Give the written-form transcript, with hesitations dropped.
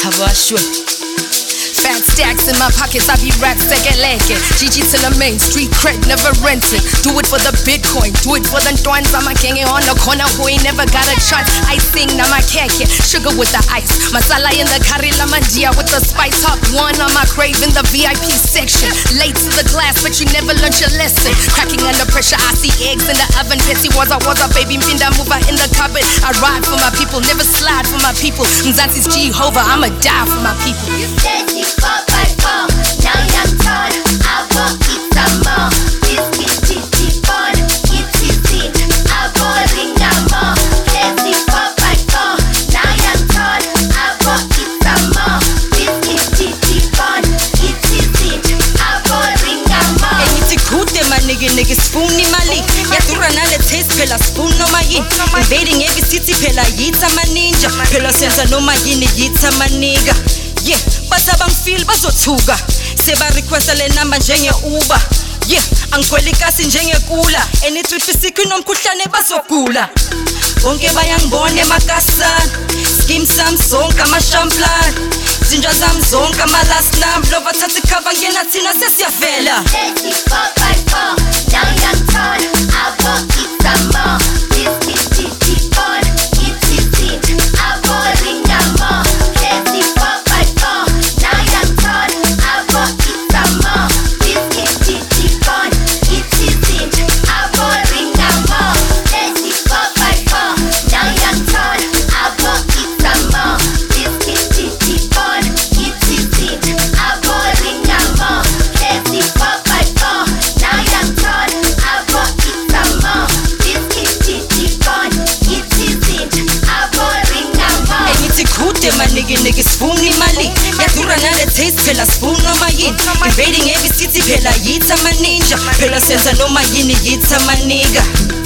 Habashwe. Fat stacks in my pockets, I be rap sekeleke. GG to the main, street cred, never rented. Do it for the Bitcoin, do it for the twins. I'm a king on the corner who ain't never got a chance. I sing, now my keke, sugar with the ice. Masala in the curry, lamandia with the spice. Top one on my crave in the VIP section. Late to the class, but you never learned your lesson. Cracking under pressure, I see eggs in the oven. Bessie was a baby, mpinda mover in the cupboard. I ride for my people, never slide for my people. Mzansi's Jehovah, I'ma die for my people. You said you 4x4, now you're tall. I won't eat some more. This is fun, it's easy. I won't ring no more. Lazy 4x4, now you're tall. I won't eat some more. This is fun, it's easy. I won't ring no more. Enithi kude manike sifuna imali. Yadura nale taste phela sifuna noma yini. Invading every city phela yithi amaninja. Phela senza noma yini yithi amaniga. Yeah, basabangifeel bazothuka. Seba requesta le number njenge Uber. Yeah, angikhwela ikasi njenge kula. Enithi isikho nomkhuhlane bazogula. Bonke bayangibona emakasana. Skim sam zonke amashamplan. Zinja zami zonke ama-last number. Lova thatha ikhava ngena thina sesiyavela. Lazy 4x4, now you're tall. I won't eat some more. This is fun, it's easy. I won't ring no more. Lazy 4x4, now you're tall. I won't eat some more. This is fun, it's easy. I won't ring no more. Lazy 4x4, now you're tall. I won't eat some more. This is fun, it's easy. I won't ring no more. Lazy 4x4, now you're tall. I won't eat some more. This is fun, it's easy. I won't ring no more. Enithi kude manike sifuna imali. Yadura nale taste phela sifuna noma yini. Invading every city phela yithi amaninja. Phela senza noma yini yithi amaniga.